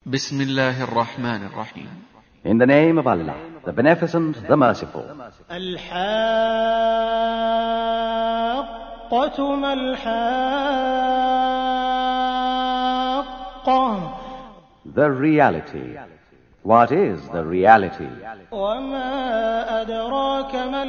بسم الله الرحمن الرحيم. In the name of Allah, the Beneficent, the Merciful. الحاقة ما الحاقة. The reality. What is the reality? وما أدراك ما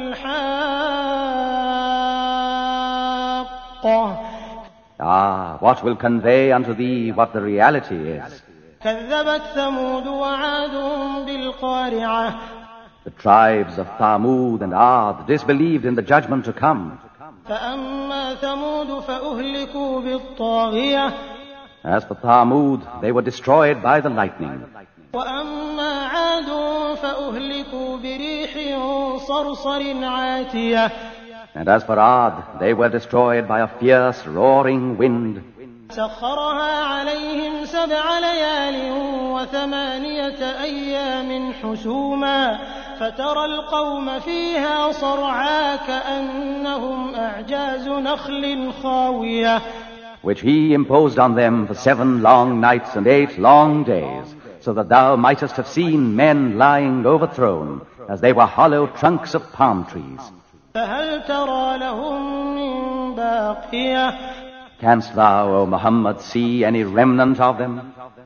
الحاقة. What will convey unto thee what the reality is? كذبت ثمود وعاد بالقارعة. The tribes of Thamud and Ad disbelieved in the judgment to come. فأما ثمود فأهلكوا بالطاغية. As for Thamud, they were destroyed by the lightning. وأما عاد فأهلكوا بريح صرصر عاتية. And as for Ad, they were destroyed by a fierce, roaring wind. سخرها عليهم 7 ليال و8 أيام حسوما فترى القوم فيها صرعى كأنهم أعجاز نخل خاوية. Which he imposed on them for 7 long nights and 8 long days, so that thou mightest have seen men lying overthrown, as they were hollow trunks of palm trees. فهل ترى لهم من باقية. Canst thou, O Muhammad, see any remnant of them?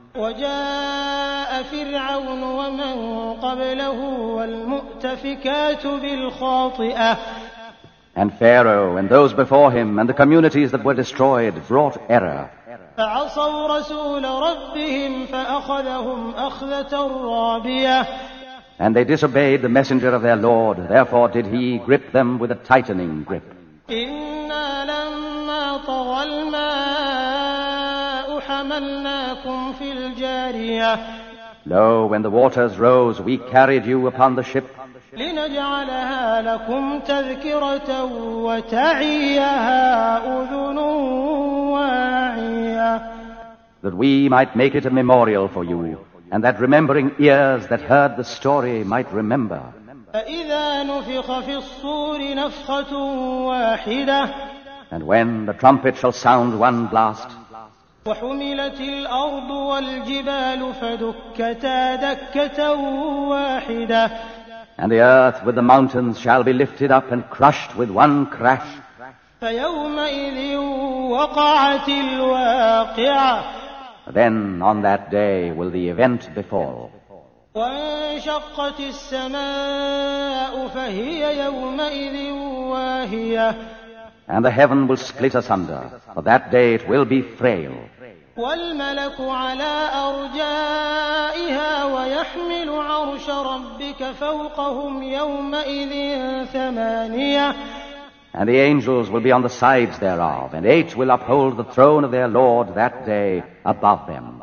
وجاء فرعون ومن قبله والمؤتفكات بالخاطئة. And Pharaoh and those before him and the communities that were destroyed brought error. فعصوا رسول ربهم فأخذهم أخذة رابية. And they disobeyed the messenger of their Lord, therefore did he grip them with a tightening grip. إنا لما طغى الماء حملناكم في الجارية. Lo, when the waters rose, we carried you upon the ship, لنجعلها لكم تذكرة وتعيها أذن واعية. that we might make it a memorial for you, and that remembering ears that heard the story might remember. فإذا نفخ في الصور نفخة واحدة. And when the trumpet shall sound one blast, وحملت الأرض والجبال فدكتا دكة واحدة. and the earth with the mountains shall be lifted up and crushed with one crash. فيومئذ وقعت الواقعة. Then on that day will the event befall. وانشقت السماء فهي يومئذ واهية. And the heaven will split asunder. For that day it will be frail. والملك على أرجائها ويحمل عرش ربك فوقهم يومئذ 8. And the angels will be on the sides thereof, and 8 will uphold the throne of their Lord that day above them.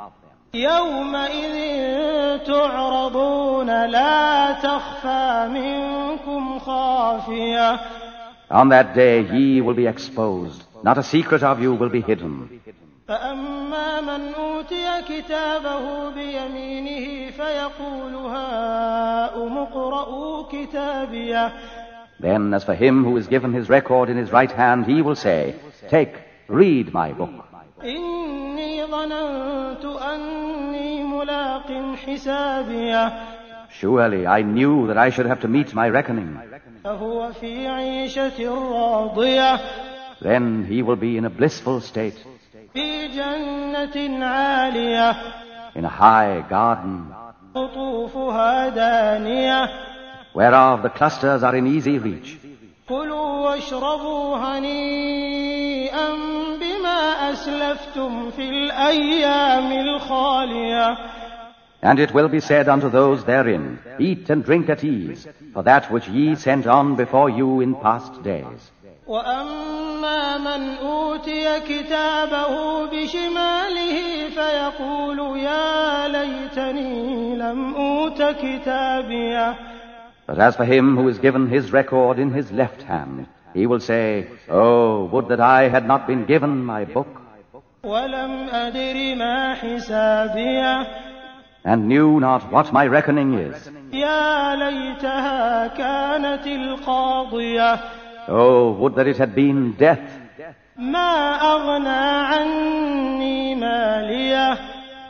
يومئذ تعرضون لا تخفى منكم خافية. On that day ye will be exposed. Not a secret of you will be hidden. فأما من أوتي كتابه بيمينه فيقول هاؤم اقرءوا كتابيه. Then as for him who is given his record in his right hand, he will say, Take, read my book. إني ظننت أني ملاق حسابيه. Surely I knew that I should have to meet my reckoning. فهو في عيشة راضية. Then he will be in a blissful state, في جنة عالية. in a high garden, قطوفها دانية. whereof the clusters are in easy reach. كلوا واشربوا هنيئا بما أسلفتم في الأيام الخالية. And it will be said unto those therein, Eat and drink at ease, for that which ye sent on before you in past days. وأما من أوتي كتابه بشماله فيقول يا ليتني لم أوت كتابيه. But as for him who is given his record in his left hand, he will say, Oh, would that I had not been given my book, ولم أدر ما حسابيه. and knew not what my reckoning is. يا ليتها كانت القاضية. Oh, would that it had been death. ما أغنى عني ماليه.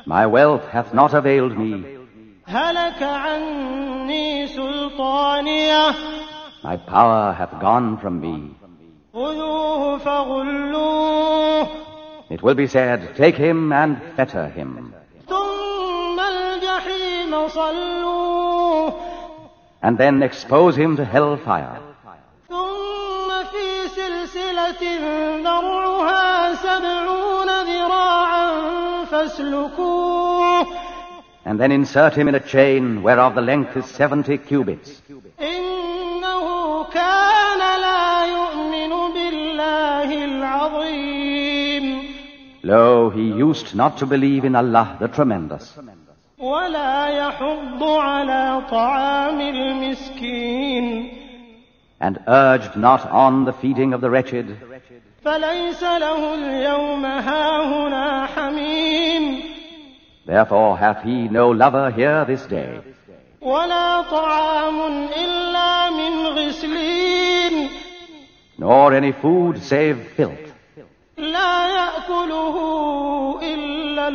My wealth hath not availed me. هلك عني سلطانيه My power hath gone from me. خذوه فغلوه It will be said, take him and fetter him, ثم الجحيم صلوه and then expose him to hell fire. ثم في سلسلة ذرعها 70 ذراعا فاسلكوه And then insert him in a chain whereof the length is 70 cubits. إنه كان لا يؤمن بالله العظيم Lo, he used not to believe in Allah the Tremendous, ولا يحض على طعام المسكين and urged not on the feeding of the wretched. فليس له اليوم هاهنا حميم Therefore hath he no lover here this day, ولا طعام إلا من غسلين nor any food save filth, لا يأكله إلا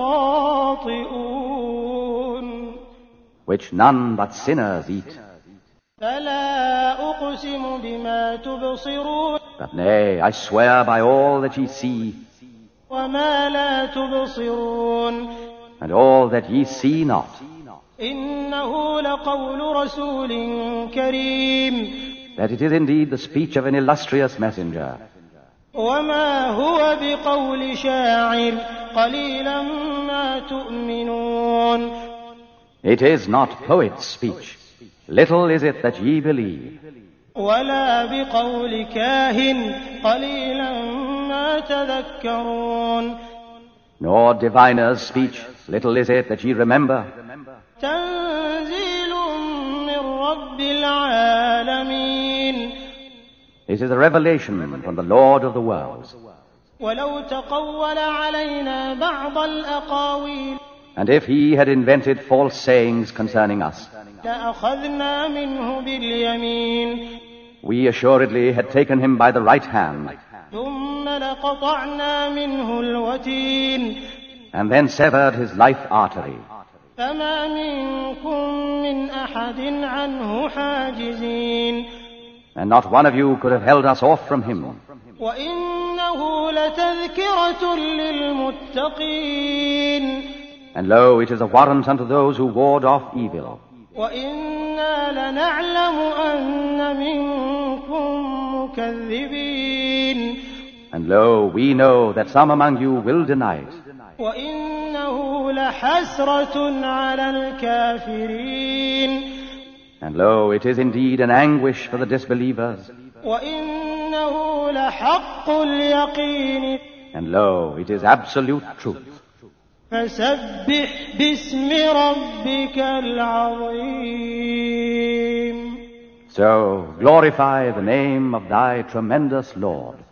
الخاطئون which none but sinners eat. فلا أقسم بما تبصرون But nay, I swear by all that ye see, وما لا تبصرون and all that ye see not, إنه لقول رسول كريم that it is indeed the speech of an illustrious messenger, وما هو بقول شاعر قليلا ما تؤمنون it is not poet's speech. Little is it that ye believe, ولا بقول كاهن قليلا ما تذكرون nor diviner's speech. Little is it that ye remember. تنزيل من رب العالمين It is a revelation from the Lord of the worlds. ولو تقول علينا بعض الأقاويل And if he had invented false sayings concerning us, لأخذنا منه باليمين we assuredly had taken him by the right hand, ثم لقطعنا منه الوتين and then severed his life artery. فما منكم من أحد عنه حاجزين And not one of you could have held us off from him. وإنه لتذكرة للمتقين And lo, it is a warrant unto those who ward off evil. وإنا لنعلم أن منكم مكذبين And lo, we know that some among you will deny it. وإنه لحسرة على الكافرين And lo, it is indeed an anguish for the disbelievers. وإنه لحق اليقين And lo, it is absolute truth. فسبح باسم ربك العظيم So glorify the name of thy tremendous Lord.